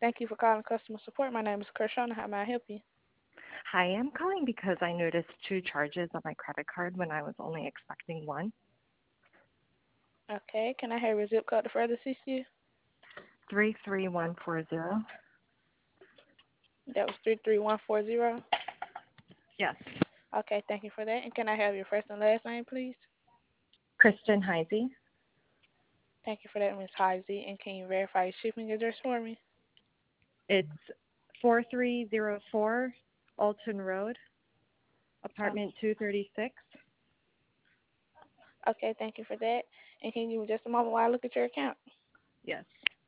Thank you for calling customer support. My name is Kershona. How may I help you? Hi, I'm calling because I noticed two charges on my credit card when I was only expecting one. Okay, can I have your zip code to further assist you? 33140. That was 33140. Yes. Okay, thank you for that. And can I have your first and last name, please? Kristen Heisey. Thank you for that, Ms. Heisey. And can you verify your shipping address for me? It's 4304 Alton Road, Oh, apartment 236. okay, thank you for that. And can you give me just a moment while I look at your account? Yes.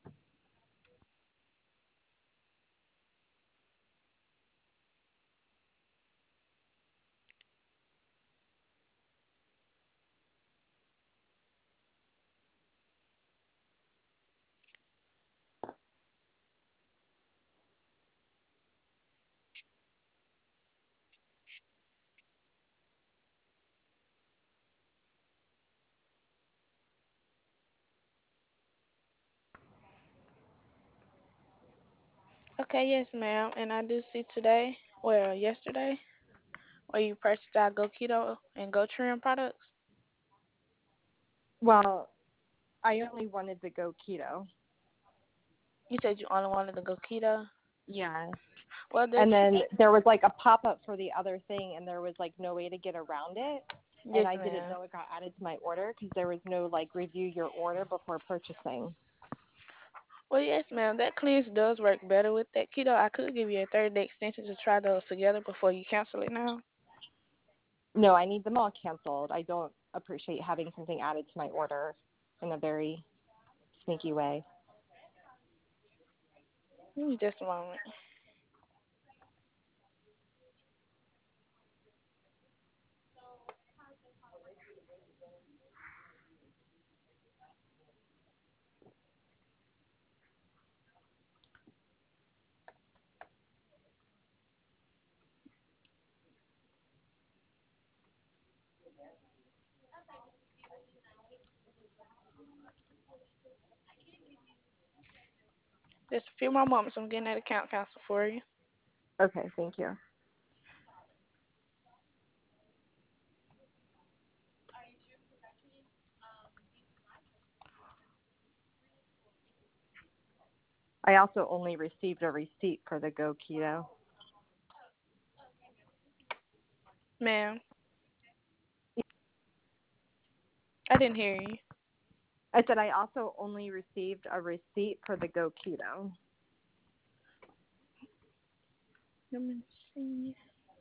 Okay, yes, ma'am. And I do see today, well, yesterday, where you purchased our Go Keto and Go Trim products. Well, I only wanted to go keto. You said you only wanted the Go Keto. Yeah. Well, this, And then there was like a pop up for the other thing, and there was like no way to get around it. And yes, I didn't ma'am. know it got added to my order because there was no like review your order before purchasing. Well, yes, ma'am. That cleanse does work better with that keto. I could give you a 30-day extension to try those together before you cancel it now. No, I need them all canceled. I don't appreciate having something added to my order in a very sneaky way. Give me just a moment. Just a few more moments. I'm getting that account cancel for you. Okay, thank you. I also only received a receipt for the Go Keto. Ma'am, I didn't hear you. I said I also only received a receipt for the Go Keto. Let me see.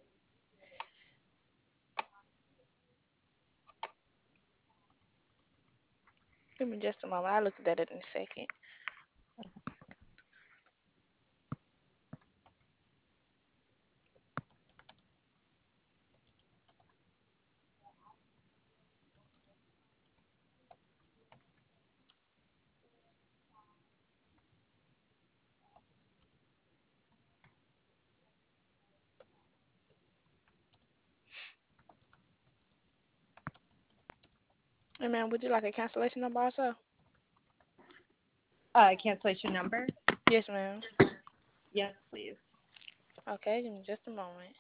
Give me just a moment. I'll look at that in a second. Hey, ma'am, would you like a cancellation number also? Cancellation number? Yes, ma'am. Yes, please. Okay, give me just a moment.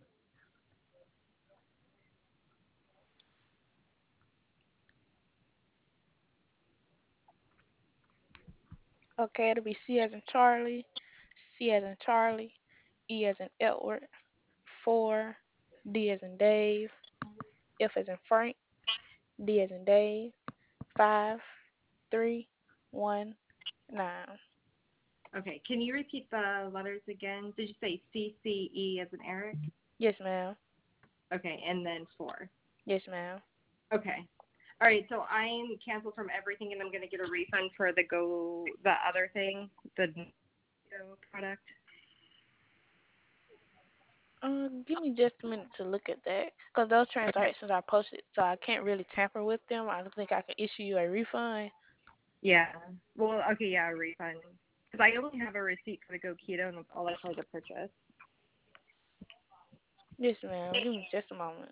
Okay, it'll be C as in Charlie, C as in Charlie, E as in Edward, 4, D as in Dave, F as in Frank, D as in Dave, 5, 3, 1, 9. Okay, can you repeat the letters again? Did you say CCE as in Eric? Yes, ma'am. Okay, and then 4. Yes, ma'am. Okay. All right, so I'm canceled from everything, and I'm going to get a refund for the other thing, the Go product. Give me just a minute to look at that, because those Okay. transactions are posted, so I can't really tamper with them. I don't think I can issue you a refund. Yeah. Well, okay, yeah, a refund. Because I only have a receipt for the Go Keto, and that's all I tried to purchase. Yes, ma'am. Give me just a moment.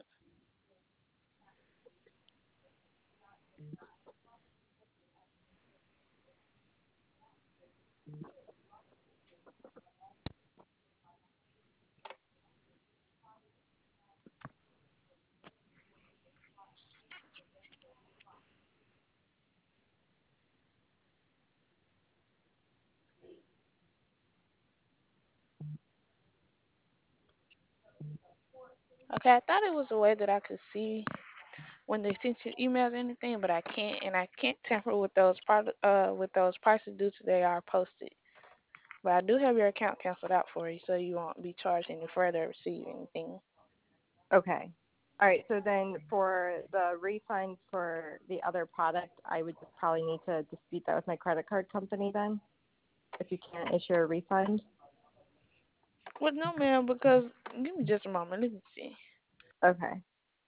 Okay, I thought it was a way that I could see when they sent you emails or anything, but I can't, and I can't tamper with those prices due to they are posted. But I do have your account canceled out for you, so you won't be charged any further or receive anything. Okay. All right. So then for the refund for the other product, I would just probably need to dispute that with my credit card company then, if you can't issue a refund. Well, no, ma'am, because give me just a moment. Let me see. Okay.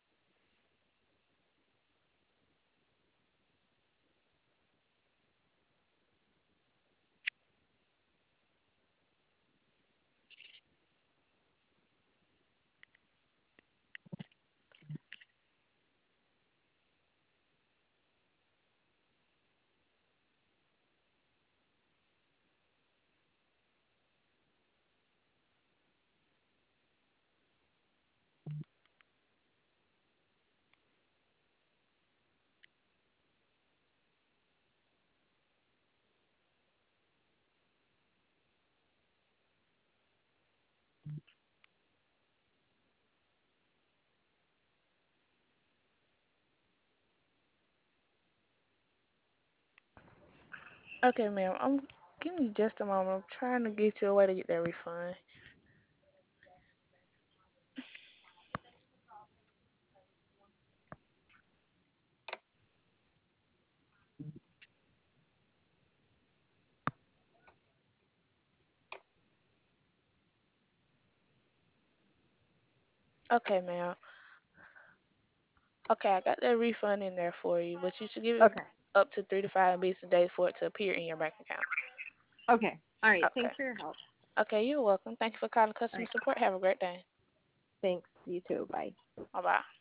Okay, ma'am. Give me just a moment. I'm trying to get you a way to get that refund. Okay, ma'am. Okay, I got that refund in there for you, but you should give it Okay. up to 3 to 5 business days for it to appear in your bank account. Okay. All right. Okay. Thanks for your help. Okay, you're welcome. Thank you for calling All customer right. support. Have a great day. Thanks. You too. Bye. Bye bye.